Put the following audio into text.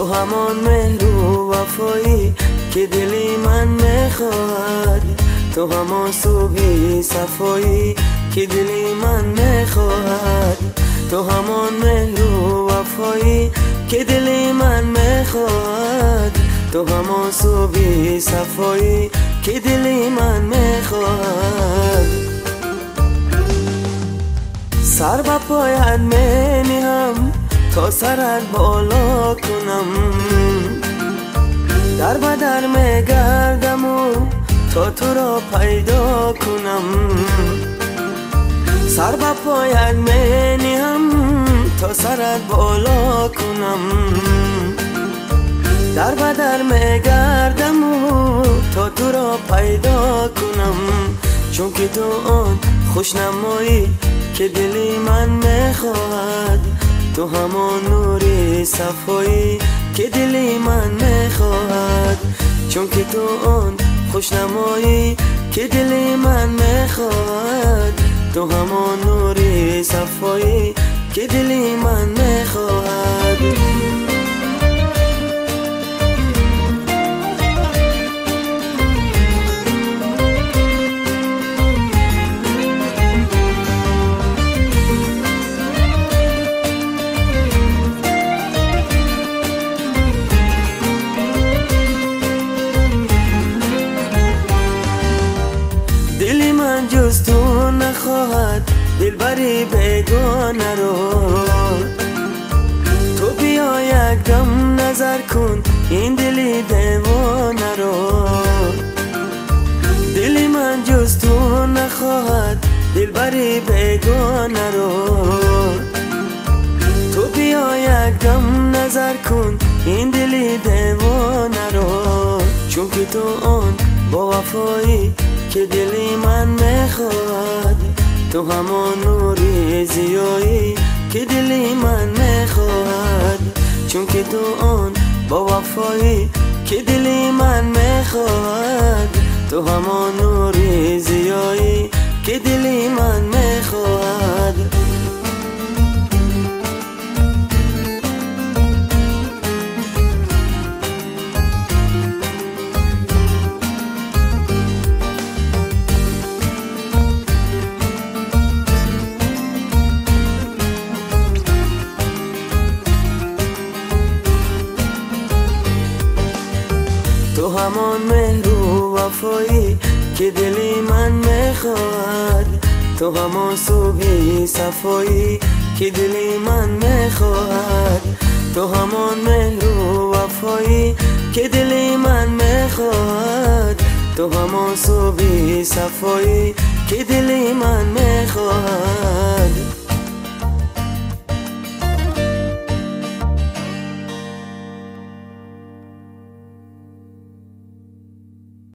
تو همان مهر و وفایی که دلی من میخواد، تو همان صبحی صفایی که دلی من میخواد، تو همان مهر و وفایی که دلی من میخواد، تو همان صبحی صفایی که دلی من میخواد. سر با پایت مینهم تا سرت بالا کنم، در بدر میگردم و تا تو را پیدا کنم. سر با پایت مینهم تا سرت بالا کنم، در بدر میگردم و تا تو را پیدا کنم. چون که تو آن خوشنمایی که دلی من میخواد، تو همان نوری صفایی که دلی من میخواد. چون که تو آن خوشنمایی که دلی من میخواد، تو همان نوری صفایی که دلی من میخواد. دلی من جز تو نخواهد دلبری بیگانه رو، تو بیا یک دم نظر کن این دلی دیوانه رو. دلی من جز تو نخواهد دلبری بیگانه رو، تو بیا یک دم نظر کن این دلی دیوانه رو. چون که تو آن با وفایی که دلی من میخواد، تو همان نوری زیایی که دلی من میخواد. چون که تو آن با وفایی که دلی من میخواد، تو همان نوری زیایی که دلی من میخواد. تو همان مهر و وفایی که دلی من میخواد، تو همان صبحی صفایی که دلی من میخواد، تو همان مهر و وفایی که دلی من میخواد، تو همان صبحی صفایی که دلی من میخواد.